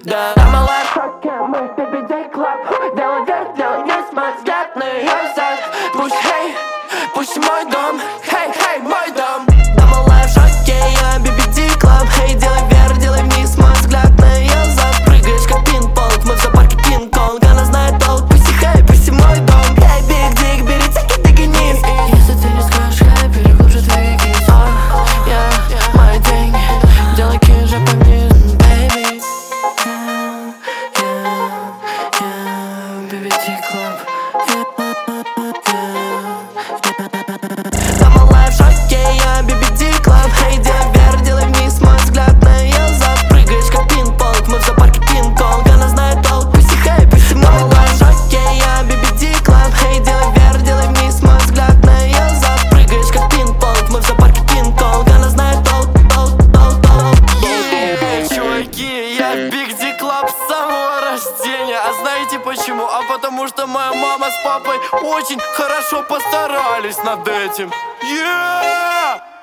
да. На малахоке мы в PBD Club. Делай вверх, делай вниз, мой взгляд на ее зад. Пусть, хей, пусть мой дом, хей, хей, мой дом. На малахоке я PBD Club. Хей, делай вверх, делай вниз, мой взгляд на ее зад. Прыгаешь как пинг-понг, мы в зоопарке Кинг-Конг. Она знает толк, пусть, хей, пусть мой дом. Хей, биг дик, бери тики, тики, низ. Если ты не скажешь, хей, переглуши двигатель. Мои деньги, делай кижа по мне, baby. PBD Club. Там малая в шоке, я PBD Club. Хей, делай вверх, делай вниз, мой взгляд на ее зад. Прыгаешь как пинг-понг, мы в зоопарке Кинг-Конг. Она знает толк, пусть хей, пусть мой дом. Малая в шоке, я PBD Club. Хей, делай вверх, делай вниз, мой взгляд на ее зад. Прыгаешь как пинг-понг, мы в зоопарке Кинг-Конг. Она знает толк, толк, толк, толк. Чуваки, я PBD Club с самого рождения. А знаете почему? А потому что моя мама с папой очень хорошо постарались над этим. Yeah!